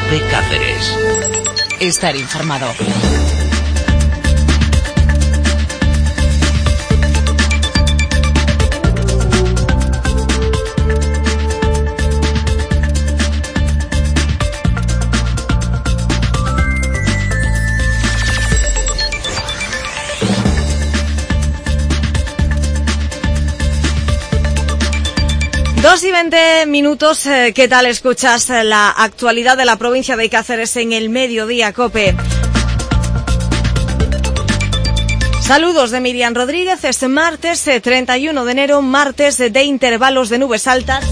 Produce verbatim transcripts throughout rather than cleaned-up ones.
COPE Cáceres. Estar informado. Dos y veinte minutos, eh, ¿qué tal escuchas la actualidad de la provincia de Cáceres en el Mediodía COPE? Saludos de Miriam Rodríguez, es martes eh, treinta y uno de enero, martes de intervalos de nubes altas.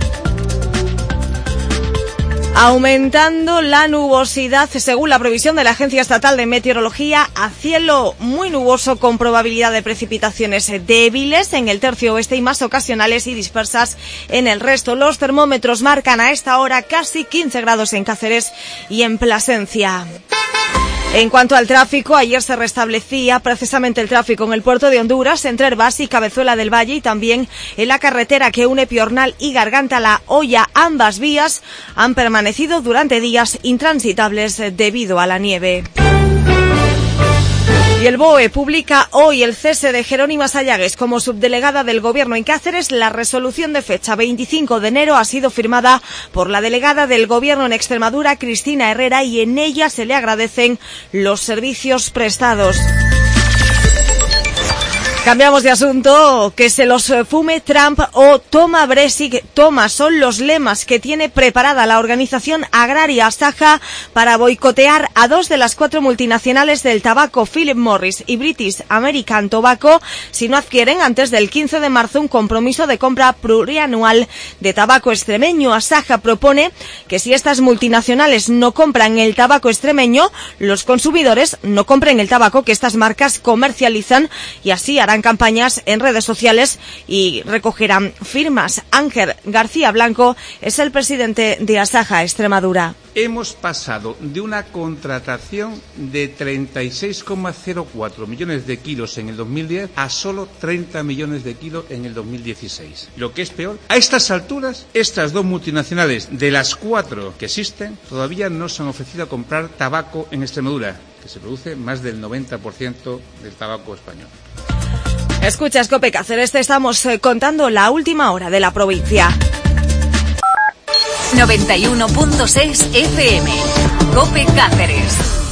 Aumentando la nubosidad, según la previsión de la Agencia Estatal de Meteorología, a cielo muy nuboso con probabilidad de precipitaciones débiles en el tercio oeste y más ocasionales y dispersas en el resto. Los termómetros marcan a esta hora casi quince grados en Cáceres y en Plasencia. En cuanto al tráfico, ayer se restablecía precisamente el tráfico en el puerto de Honduras, entre Herbás y Cabezuela del Valle, y también en la carretera que une Piornal y Garganta La Hoya. Ambas vías han permanecido durante días intransitables debido a la nieve. Y el B O E publica hoy el cese de Jerónima Sayagues como subdelegada del Gobierno en Cáceres. La resolución de fecha veinticinco de enero ha sido firmada por la delegada del Gobierno en Extremadura, Cristina Herrera, y en ella se le agradecen los servicios prestados. Cambiamos de asunto, que se los fume Trump o toma Brexit, toma son los lemas que tiene preparada la organización agraria Asaja para boicotear a dos de las cuatro multinacionales del tabaco, Philip Morris y British American Tobacco, si no adquieren antes del quince de marzo un compromiso de compra plurianual de tabaco extremeño. Asaja propone que si estas multinacionales no compran el tabaco extremeño, los consumidores no compren el tabaco que estas marcas comercializan y así harán campañas en redes sociales y recogerán firmas. Ángel García Blanco es el presidente de Asaja Extremadura. Hemos pasado de una contratación de treinta y seis coma cero cuatro millones de kilos en el dos mil diez a solo treinta millones de kilos en el dos mil dieciséis. Lo que es peor, a estas alturas, estas dos multinacionales, de las cuatro que existen, todavía no se han ofrecido a comprar tabaco en Extremadura, que se produce más del noventa por ciento del tabaco español. Escuchas COPE Cáceres, te estamos contando la última hora de la provincia. noventa y uno punto seis F M. COPE Cáceres.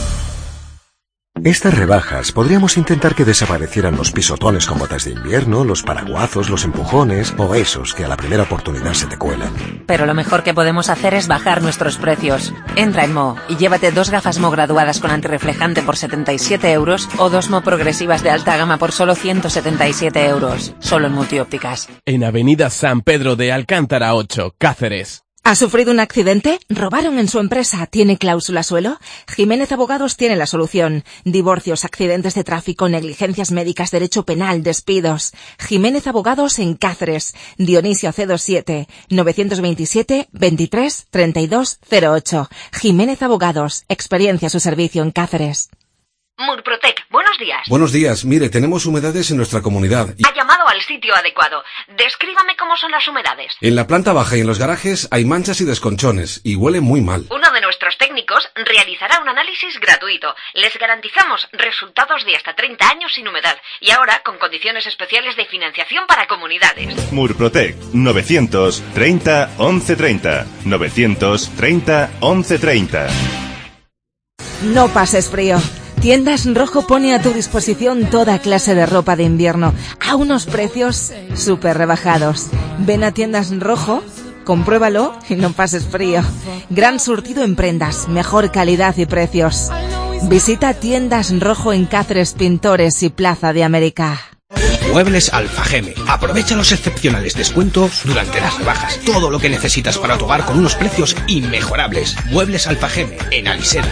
Estas rebajas podríamos intentar que desaparecieran los pisotones con botas de invierno, los paraguazos, los empujones o esos que a la primera oportunidad se te cuelan. Pero lo mejor que podemos hacer es bajar nuestros precios. Entra en Mo y llévate dos gafas Mo graduadas con antirreflejante por setenta y siete euros o dos Mo progresivas de alta gama por solo ciento setenta y siete euros. Solo en Multiópticas. En Avenida San Pedro de Alcántara ocho, Cáceres. ¿Ha sufrido un accidente? ¿Robaron en su empresa? ¿Tiene cláusula suelo? Jiménez Abogados tiene la solución. Divorcios, accidentes de tráfico, negligencias médicas, derecho penal, despidos. Jiménez Abogados en Cáceres. Dionisio C veintisiete, novecientos veintisiete, veintitrés, treinta y dos, cero ocho. Jiménez Abogados. Experiencia a su servicio en Cáceres. Murprotec, buenos días. Buenos días, mire, tenemos humedades en nuestra comunidad. Y... Ha llamado al sitio adecuado. Descríbame cómo son las humedades. En la planta baja y en los garajes hay manchas y desconchones, y huele muy mal. Uno de nuestros técnicos realizará un análisis gratuito. Les garantizamos resultados de hasta treinta años sin humedad, y ahora con condiciones especiales de financiación para comunidades. Murprotec, novecientos treinta, once treinta. novecientos treinta, once treinta. No pases frío. Tiendas Rojo pone a tu disposición toda clase de ropa de invierno a unos precios súper rebajados. Ven a Tiendas Rojo, compruébalo y no pases frío. Gran surtido en prendas, mejor calidad y precios. Visita Tiendas Rojo en Cáceres, Pintores y Plaza de América. Muebles Alfageme. Aprovecha los excepcionales descuentos durante las rebajas. Todo lo que necesitas para tu hogar con unos precios inmejorables. Muebles Alfageme en Alisera.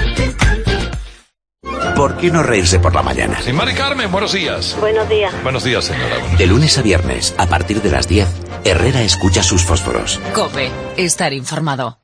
¿Por qué no reírse por la mañana? Sí, Mari Carmen, buenos días. Buenos días. Buenos días, señora. De lunes a viernes, a partir de las diez, Herrera escucha sus fósforos. COPE, estar informado.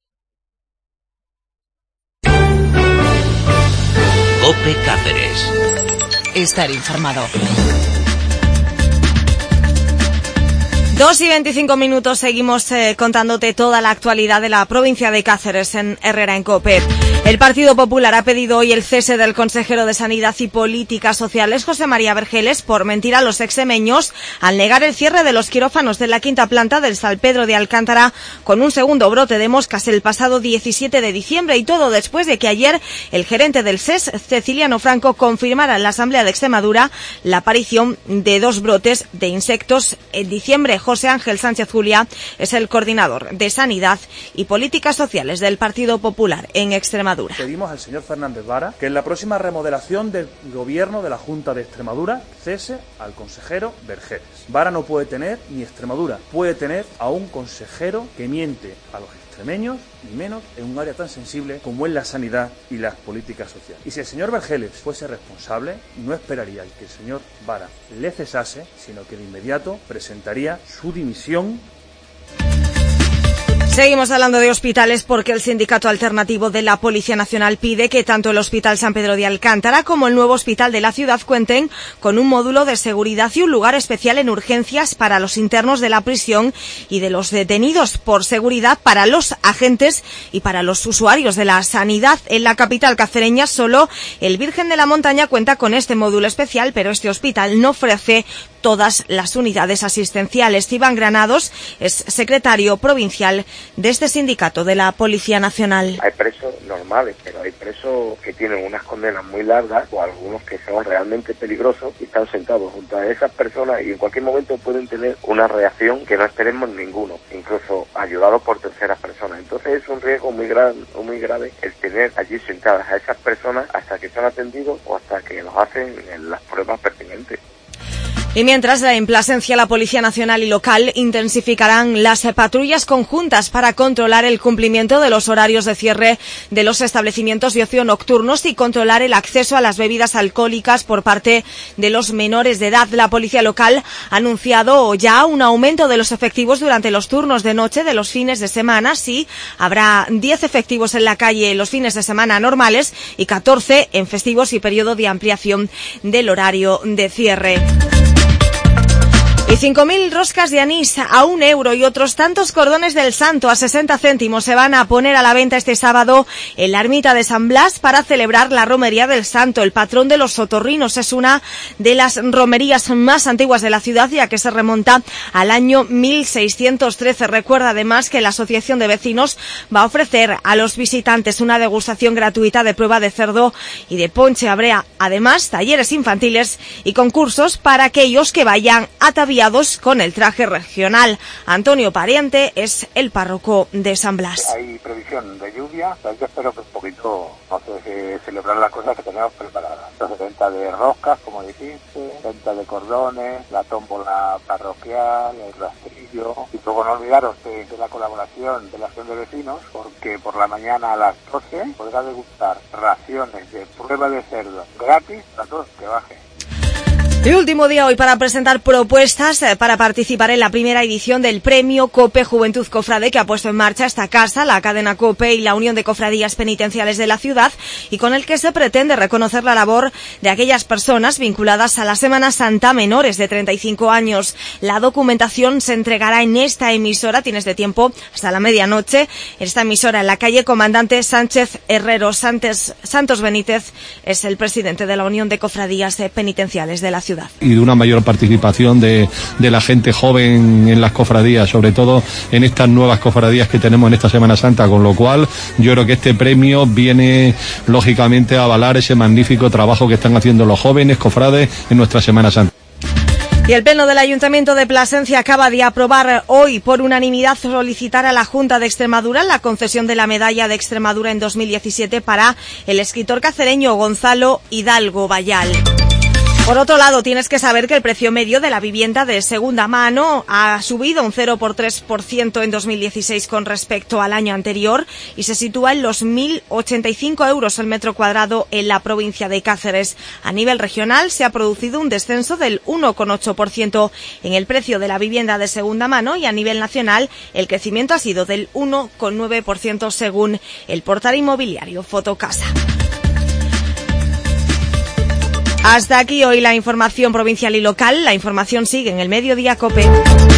COPE Cáceres. Estar informado. Dos y veinticinco minutos, seguimos eh, contándote toda la actualidad de la provincia de Cáceres en Herrera en COPE. El Partido Popular ha pedido hoy el cese del consejero de Sanidad y Políticas Sociales, José María Vergeles, por mentir a los extremeños al negar el cierre de los quirófanos de la quinta planta del San Pedro de Alcántara con un segundo brote de moscas el pasado diecisiete de diciembre, y todo después de que ayer el gerente del S E S, Ceciliano Franco, confirmara en la Asamblea de Extremadura la aparición de dos brotes de insectos en diciembre. José Ángel Sánchez Julia es el coordinador de Sanidad y Políticas Sociales del Partido Popular en Extremadura. Pedimos al señor Fernández Vara que en la próxima remodelación del gobierno de la Junta de Extremadura cese al consejero Vergeles. Vara no puede tener, ni Extremadura puede tener, a un consejero que miente a los extremeños, ni menos en un área tan sensible como es la sanidad y las políticas sociales. Y si el señor Vergeles fuese responsable, no esperaría que el señor Vara le cesase, sino que de inmediato presentaría su dimisión. Seguimos hablando de hospitales porque el Sindicato Alternativo de la Policía Nacional pide que tanto el Hospital San Pedro de Alcántara como el nuevo hospital de la ciudad cuenten con un módulo de seguridad y un lugar especial en urgencias para los internos de la prisión y de los detenidos, por seguridad para los agentes y para los usuarios de la sanidad. En la capital cacereña solo el Virgen de la Montaña cuenta con este módulo especial, pero este hospital no ofrece todas las unidades asistenciales. Iván Granados es secretario provincial de este sindicato de la Policía Nacional. Hay presos normales, pero hay presos que tienen unas condenas muy largas o algunos que son realmente peligrosos y están sentados junto a esas personas y en cualquier momento pueden tener una reacción que no esperemos ninguno, incluso ayudados por terceras personas. Entonces es un riesgo muy grave, muy grave el tener allí sentadas a esas personas hasta que son atendidos o hasta que nos hacen las pruebas pertinentes. Y mientras, en Plasencia, la Policía Nacional y local intensificarán las patrullas conjuntas para controlar el cumplimiento de los horarios de cierre de los establecimientos de ocio nocturnos y controlar el acceso a las bebidas alcohólicas por parte de los menores de edad. La Policía Local ha anunciado ya un aumento de los efectivos durante los turnos de noche de los fines de semana. Sí, habrá diez efectivos en la calle los fines de semana normales y catorce en festivos y periodo de ampliación del horario de cierre. Y cinco mil roscas de anís a un euro y otros tantos cordones del santo a sesenta céntimos se van a poner a la venta este sábado en la ermita de San Blas para celebrar la romería del santo. El patrón de los sotorrinos es una de las romerías más antiguas de la ciudad, ya que se remonta al año mil seiscientos trece. Recuerda además que la Asociación de Vecinos va a ofrecer a los visitantes una degustación gratuita de prueba de cerdo y de ponche. Habrá además talleres infantiles y concursos para aquellos que vayan ataviados con el traje regional. Antonio Pariente es el párroco de San Blas. Hay previsión de lluvia, yo espero que un poquito, no sé, celebrar las cosas que tenemos preparadas. Entonces, venta de roscas, como dijiste, venta de cordones, la tómbola parroquial, el rastrillo, y luego no olvidaros de, de la colaboración de la Asociación de Vecinos, porque por la mañana a las doce podrá degustar raciones de prueba de cerdo gratis a todos que bajen. El último día hoy para presentar propuestas para participar en la primera edición del Premio COPE Juventud Cofrade, que ha puesto en marcha esta casa, la cadena COPE y la Unión de Cofradías Penitenciales de la ciudad, y con el que se pretende reconocer la labor de aquellas personas vinculadas a la Semana Santa menores de treinta y cinco años. La documentación se entregará en esta emisora, tienes de tiempo hasta la medianoche, esta emisora en la calle Comandante Sánchez Herrero. Santos, Santos Benítez es el presidente de la Unión de Cofradías Penitenciales de la ciudad. Y de una mayor participación de, de la gente joven en las cofradías, sobre todo en estas nuevas cofradías que tenemos en esta Semana Santa, con lo cual yo creo que este premio viene lógicamente a avalar ese magnífico trabajo que están haciendo los jóvenes cofrades en nuestra Semana Santa. Y el Pleno del Ayuntamiento de Plasencia acaba de aprobar hoy por unanimidad solicitar a la Junta de Extremadura la concesión de la Medalla de Extremadura en dos mil diecisiete para el escritor cacereño Gonzalo Hidalgo Vallal. Por otro lado, tienes que saber que el precio medio de la vivienda de segunda mano ha subido un cero coma tres por ciento en dos mil dieciséis con respecto al año anterior y se sitúa en los mil ochenta y cinco euros el metro cuadrado en la provincia de Cáceres. A nivel regional se ha producido un descenso del uno coma ocho por ciento en el precio de la vivienda de segunda mano y a nivel nacional el crecimiento ha sido del uno coma nueve por ciento según el portal inmobiliario Fotocasa. Hasta aquí hoy la información provincial y local. La información sigue en el Mediodía COPE.